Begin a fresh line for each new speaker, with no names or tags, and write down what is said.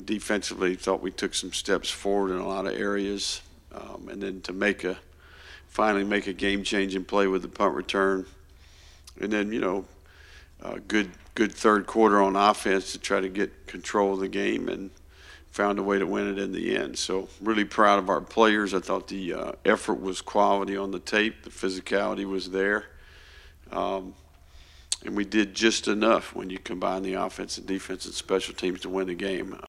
defensively, thought we took some steps forward in a lot of areas. And then to finally make a game-changing play with the punt return. And then, good third quarter on offense to try to get control of the game and found a way to win it in the end. So really proud of our players. I thought the effort was quality on the tape. The physicality was there. And we did just enough when you combine the offense and defense and special teams to win the game.